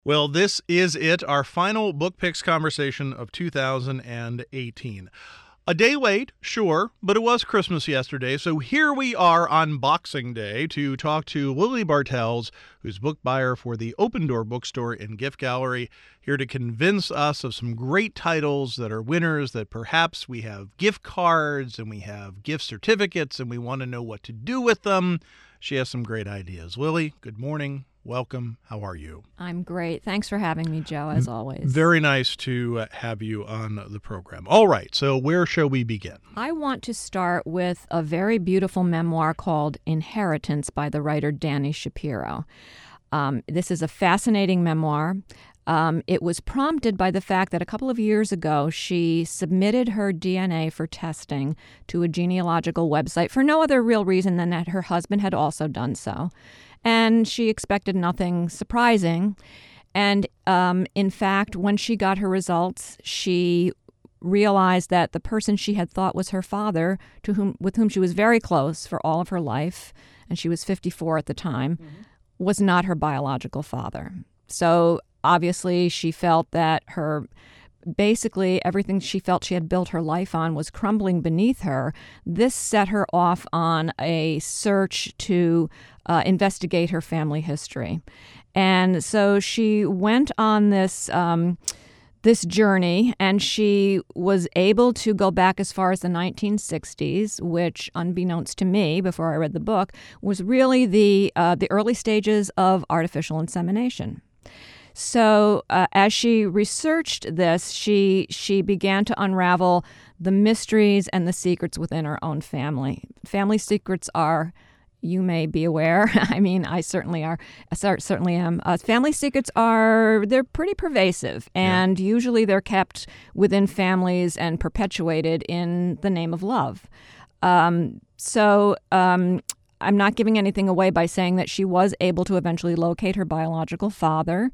Well, this is it, our final Book Picks conversation of 2018. A day late, sure, but it was Christmas yesterday, so here we are on Boxing Day to talk to Lily Bartels, who's book buyer for the Open Door Bookstore and Gift Gallery, here to convince us of some great titles that are winners, that perhaps we have gift cards and we have gift certificates and we want to know what to do with them. She has some great ideas. Lily, good morning. Welcome. How are you? I'm great. Thanks for having me, Joe, as always. Very nice to have you on the program. All right, so where shall we begin? I want to start with a very beautiful memoir called Inheritance by the writer Dani Shapiro. This is a fascinating memoir. It was prompted by the fact that a couple of years ago, she submitted her DNA for testing to a genealogical website for no other real reason than that her husband had also done so. And she expected nothing surprising. And in fact, when she got her results, she realized that the person she had thought was her father, with whom she was very close for all of her life, and she was 54 at the time, was not her biological father. So obviously she felt that basically everything she felt she had built her life on was crumbling beneath her. This set her off on a search to investigate her family history. And so she went on this journey, and she was able to go back as far as the 1960s, which, unbeknownst to me before I read the book, was really the early stages of artificial insemination. So as she researched this, she began to unravel the mysteries and the secrets within her own family. Family secrets are, you may be aware, I mean, I certainly am. Family secrets they're pretty pervasive, and usually they're kept within families and perpetuated in the name of love. So I'm not giving anything away by saying that she was able to eventually locate her biological father.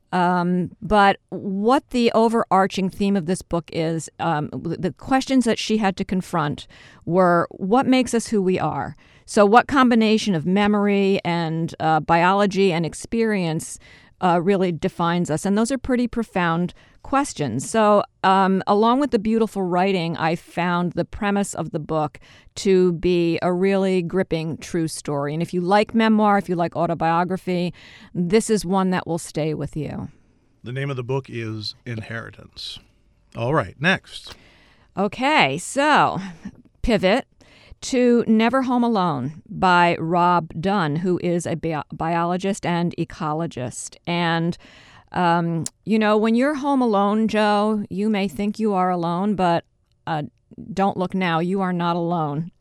But what the overarching theme of this book is, the questions that she had to confront were, what makes us who we are? So what combination of memory and biology and experience really defines us? And those are pretty profound questions. So along with the beautiful writing, I found the premise of the book to be a really gripping true story. And if you like memoir, if you like autobiography, this is one that will stay with you. The name of the book is Inheritance. All right, next. Okay, so pivot to Never Home Alone by Rob Dunn, who is a biologist and ecologist. And when you're home alone, Joe, you may think you are alone, but don't look now. You are not alone.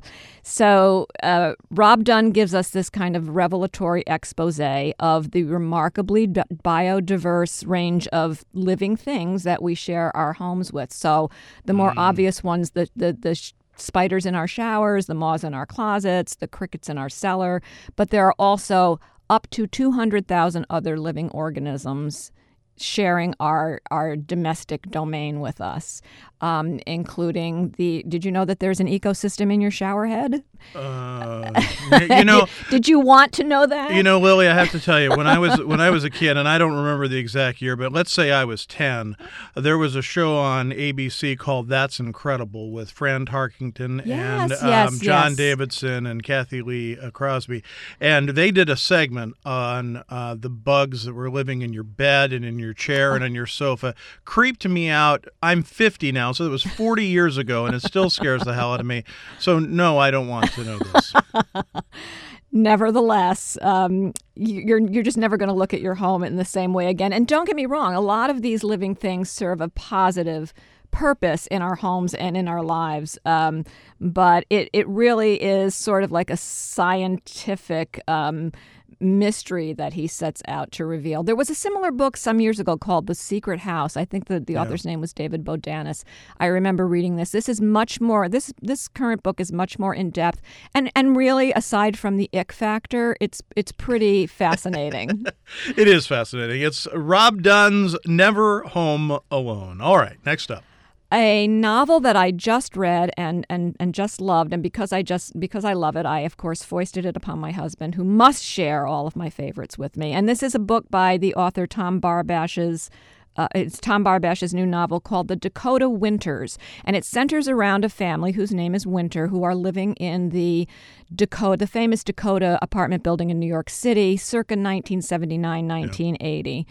So Rob Dunn gives us this kind of revelatory expose of the remarkably biodiverse range of living things that we share our homes with. So the more obvious ones, the spiders in our showers, the moths in our closets, the crickets in our cellar. But there are also up to 200,000 other living organisms sharing our domestic domain with us, including did you know that there's an ecosystem in your shower head? Did you want to know that? Lily, I have to tell you, when I was a kid, and I don't remember the exact year, but let's say I was 10, there was a show on ABC called That's Incredible with Fran Tarkington and John Davidson and Kathy Lee Crosby. And they did a segment on the bugs that were living in your bed and in your chair and on your sofa. Creeped me out. I'm 50 now, so it was 40 years ago, and it still scares the hell out of me. So no, I don't want to know this. Nevertheless, you're just never going to look at your home in the same way again. And don't get me wrong, a lot of these living things serve a positive purpose in our homes and in our lives. But it really is sort of like a scientific mystery that he sets out to reveal. There was a similar book some years ago called The Secret House. I think the author's name was David Bodanis. I remember reading this. This is much more, this current book is much more in-depth. And really, aside from the ick factor, it's pretty fascinating. It is fascinating. It's Rob Dunn's Never Home Alone. All right, next up. a novel that I just read and just loved, and because I love it, I of course foisted it upon my husband, who must share all of my favorites with me. And this is a book by the author Tom Barbash's. It's Tom Barbash's new novel called The Dakota Winters, and it centers around a family whose name is Winter, who are living in the famous Dakota apartment building in New York City, circa 1979, 1980.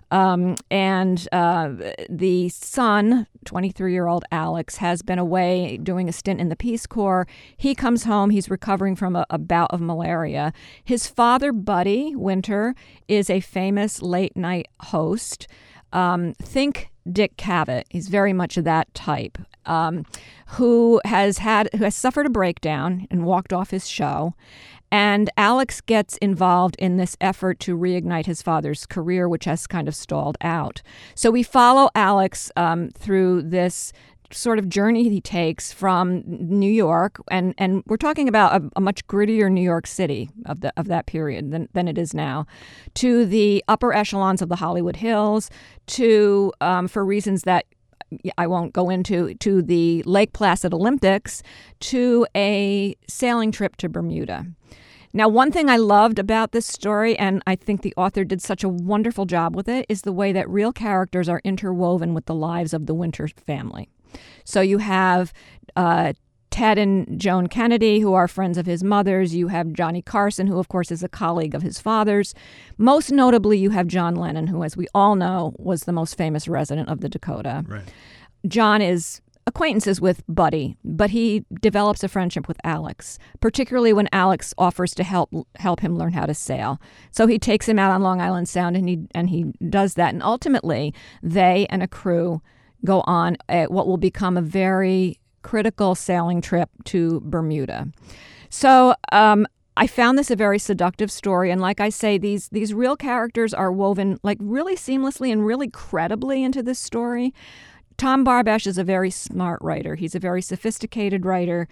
The son, 23-year-old Alex, has been away doing a stint in the Peace Corps. He comes home. He's recovering from a bout of malaria. His father, Buddy Winter, is a famous late-night host. Think Dick Cavett. He's very much of that type, who has suffered a breakdown and walked off his show. And Alex gets involved in this effort to reignite his father's career, which has kind of stalled out. So we follow Alex through this sort of journey he takes from New York, and we're talking about a much grittier New York City of that period than it is now, to the upper echelons of the Hollywood Hills, to for reasons that I won't go into, to the Lake Placid Olympics, to a sailing trip to Bermuda. Now, one thing I loved about this story, and I think the author did such a wonderful job with it, is the way that real characters are interwoven with the lives of the Winter family. So you have Ted and Joan Kennedy, who are friends of his mother's. You have Johnny Carson, who, of course, is a colleague of his father's. Most notably, you have John Lennon, who, as we all know, was the most famous resident of the Dakota. Right. John is acquaintances with Buddy, but he develops a friendship with Alex, particularly when Alex offers to help him learn how to sail. So he takes him out on Long Island Sound, and he does that. And ultimately, they and a crew go on what will become a very critical sailing trip to Bermuda. So I found this a very seductive story, and like I say, these real characters are woven like really seamlessly and really credibly into this story. Tom Barbash is a very smart writer. He's a very sophisticated writer.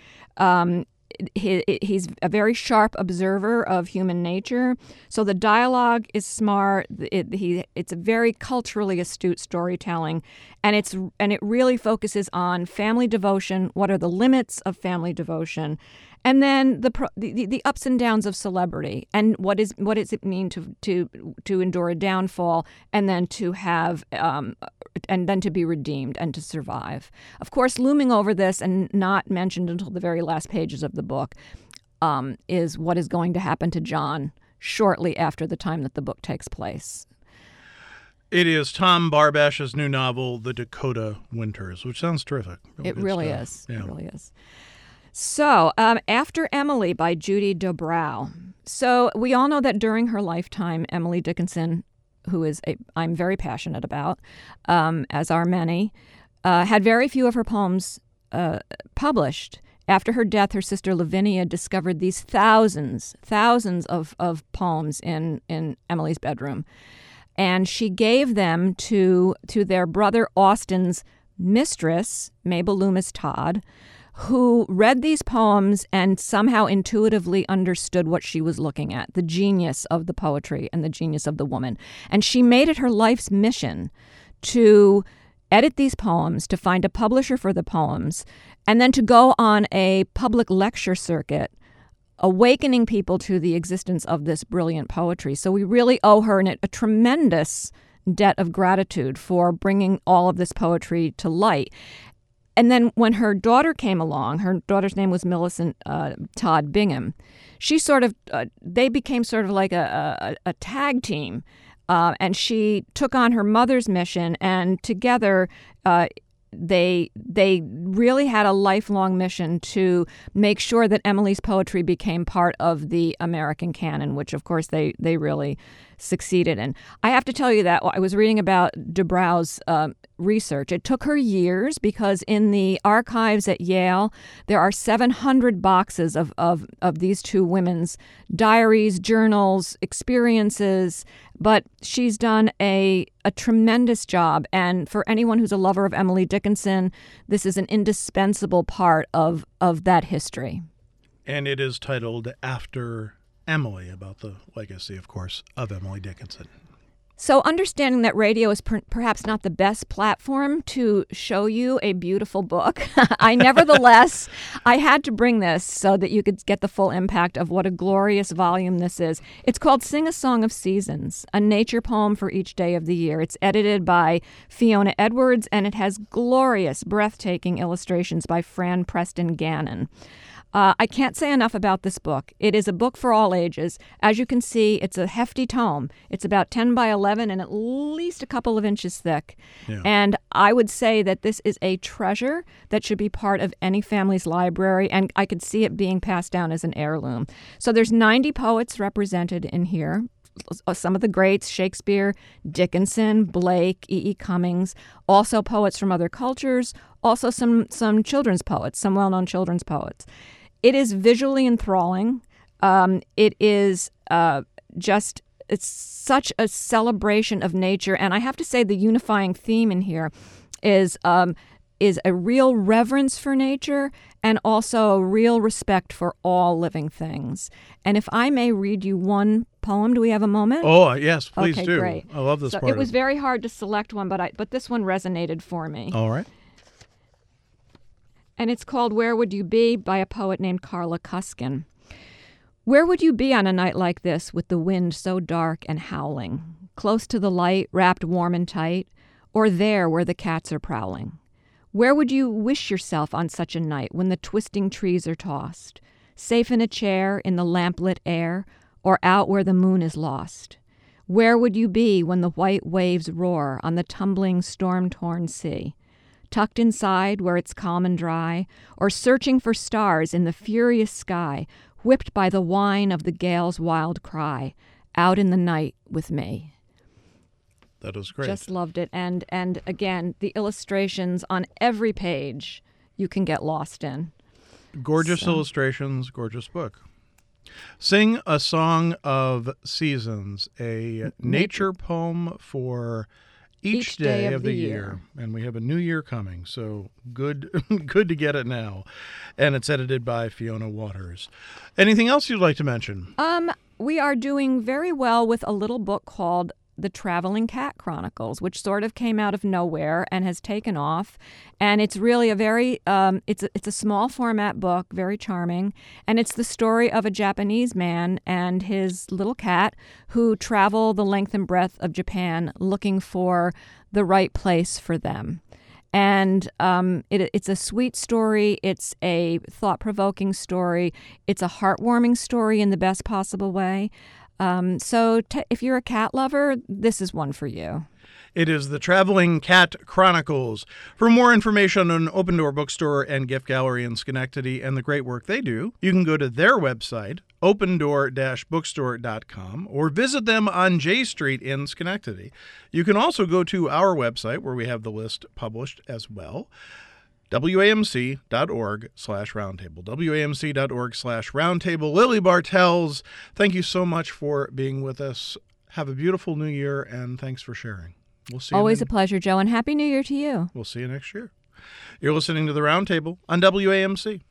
He's a very sharp observer of human nature. So the dialogue is smart. It's a very culturally astute storytelling, and it really focuses on family devotion. What are the limits of family devotion? And then the ups and downs of celebrity, and what does it mean to endure a downfall, and then to have and then to be redeemed and to survive. Of course, looming over this and not mentioned until the very last pages of the book is what is going to happen to John shortly after the time that the book takes place. It is Tom Barbash's new novel, The Dakota Winters, which sounds terrific. It really is. Yeah. It really is. So, After Emily by Judy Dobrow. So we all know that during her lifetime, Emily Dickinson, who I'm very passionate about, as are many, had very few of her poems published. After her death, her sister Lavinia discovered these thousands of poems in Emily's bedroom. And she gave them to their brother Austin's mistress, Mabel Loomis Todd, who read these poems and somehow intuitively understood what she was looking at, the genius of the poetry and the genius of the woman. And she made it her life's mission to edit these poems, to find a publisher for the poems, and then to go on a public lecture circuit, awakening people to the existence of this brilliant poetry. So we really owe her a tremendous debt of gratitude for bringing all of this poetry to light. And then when her daughter came along, her daughter's name was Millicent Todd Bingham, they became sort of like a tag team. And she took on her mother's mission, and together they really had a lifelong mission to make sure that Emily's poetry became part of the American canon, which of course they really succeeded in. I have to tell you that I was reading about Dobrow's research. It took her years because in the archives at Yale, there are 700 boxes of these two women's diaries, journals, experiences, but she's done a tremendous job. And for anyone who's a lover of Emily Dickinson, this is an indispensable part of that history. And it is titled After Emily, about the legacy, of course, of Emily Dickinson. So understanding that radio is perhaps not the best platform to show you a beautiful book, I had to bring this so that you could get the full impact of what a glorious volume this is. It's called Sing a Song of Seasons, a nature poem for each day of the year. It's edited by Fiona Edwards, and it has glorious, breathtaking illustrations by Fran Preston Gannon. I can't say enough about this book. It is a book for all ages. As you can see, it's a hefty tome. It's about 10 by 11 and at least a couple of inches thick. Yeah. And I would say that this is a treasure that should be part of any family's library, and I could see it being passed down as an heirloom. So there's 90 poets represented in here. Some of the greats, Shakespeare, Dickinson, Blake, E.E. Cummings, also poets from other cultures, also some children's poets, some well-known children's poets. It is visually enthralling. It is it's such a celebration of nature. And I have to say the unifying theme in here is a real reverence for nature and also real respect for all living things. And if I may read you one poem, do we have a moment? Oh, yes, please okay, do. Great. I love this part. It was very hard to select one, but this one resonated for me. All right. And it's called Where Would You Be by a poet named Carla Cuskin. Where would you be on a night like this with the wind so dark and howling? Close to the light, wrapped warm and tight, or there where the cats are prowling? Where would you wish yourself on such a night when the twisting trees are tossed? Safe in a chair in the lamplit air, or out where the moon is lost? Where would you be when the white waves roar on the tumbling, storm-torn sea? Tucked inside where it's calm and dry, or searching for stars in the furious sky, whipped by the whine of the gale's wild cry, out in the night with me. That was great. Just loved it. And again, the illustrations on every page you can get lost in. Gorgeous illustrations, gorgeous book. Sing a Song of Seasons, a nature poem for each day of the year. And we have a new year coming, so good to get it now. And it's edited by Fiona Waters. Anything else you'd like to mention? We are doing very well with a little book called The Traveling Cat Chronicles, which sort of came out of nowhere and has taken off. And it's really a very, it's a small format book, very charming. And it's the story of a Japanese man and his little cat who travel the length and breadth of Japan looking for the right place for them. And it's a sweet story. It's a thought-provoking story. It's a heartwarming story in the best possible way. So if you're a cat lover, this is one for you. It is The Traveling Cat Chronicles. For more information on Open Door Bookstore and Gift Gallery in Schenectady and the great work they do, you can go to their website, opendoor-bookstore.com, or visit them on J Street in Schenectady. You can also go to our website where we have the list published as well. WAMC.org/roundtable. WAMC.org/roundtable. Lily Bartels, thank you so much for being with us. Have a beautiful new year, and thanks for sharing. We'll see you. Always a pleasure, Joe, and Happy New Year to you. We'll see you next year. You're listening to The Roundtable on WAMC.